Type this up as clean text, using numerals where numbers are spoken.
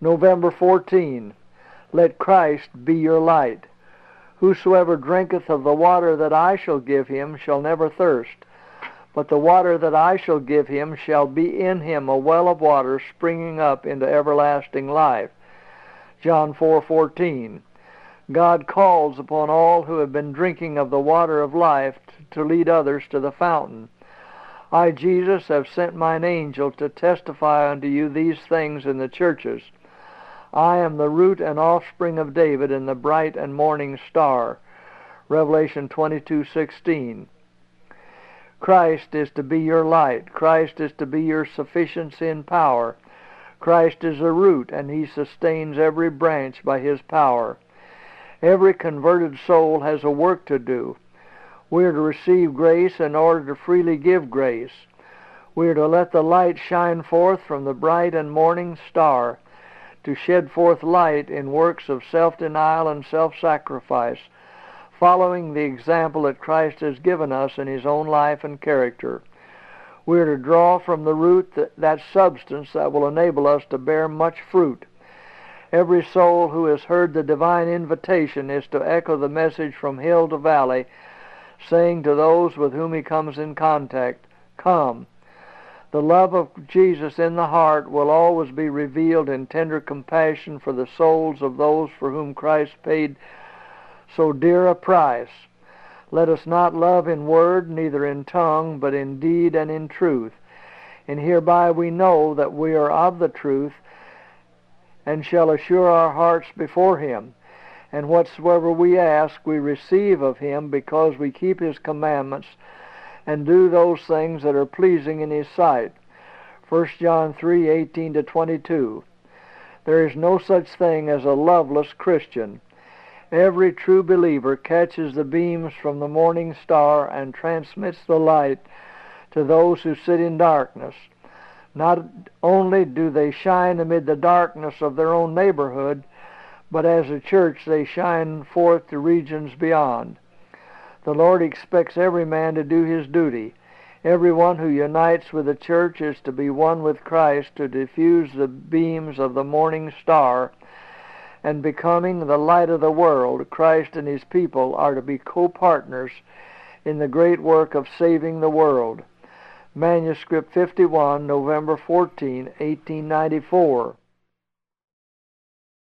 November 14. Let Christ be your light. Whosoever drinketh of the water that I shall give him shall never thirst, but the water that I shall give him shall be in him a well of water springing up into everlasting life. John 4:14. God calls upon all who have been drinking of the water of life to lead others to the fountain. I, Jesus, have sent mine angel to testify unto you these things in the churches. I am the root and offspring of David and the bright and morning star. Revelation 22:16. Christ is to be your light. Christ is to be your sufficiency and power. Christ is the root, and he sustains every branch by his power. Every converted soul has a work to do. We are to receive grace in order to freely give grace. We are to let the light shine forth from the bright and morning star, to shed forth light in works of self-denial and self-sacrifice, following the example that Christ has given us in his own life and character. We are to draw from the root that substance that will enable us to bear much fruit. Every soul who has heard the divine invitation is to echo the message from hill to valley, saying to those with whom he comes in contact, "Come." The love of Jesus in the heart will always be revealed in tender compassion for the souls of those for whom Christ paid so dear a price. Let us not love in word, neither in tongue, but in deed and in truth. And hereby we know that we are of the truth, and shall assure our hearts before him. And whatsoever we ask, we receive of him, because we keep his commandments and do those things that are pleasing in his sight. 1 John 3:18-22. There is no such thing as a loveless Christian. Every true believer catches the beams from the morning star and transmits the light to those who sit in darkness. Not only do they shine amid the darkness of their own neighborhood, but as a church they shine forth to regions beyond. The Lord expects every man to do his duty. Everyone who unites with the church is to be one with Christ, to diffuse the beams of the morning star, and becoming the light of the world, Christ and his people are to be co-partners in the great work of saving the world. Manuscript 51, November 14, 1894.